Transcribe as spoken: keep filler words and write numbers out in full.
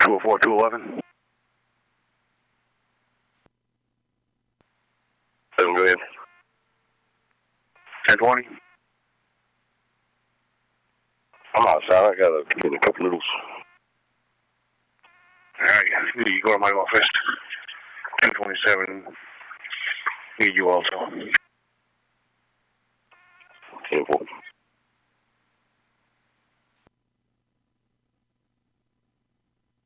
two oh four, two eleven. Seven, go ahead. ten twenty. I'm outside. I got a, get a couple noodles. Alright, you go to my office. ten twenty-seven. Need you also. ten four.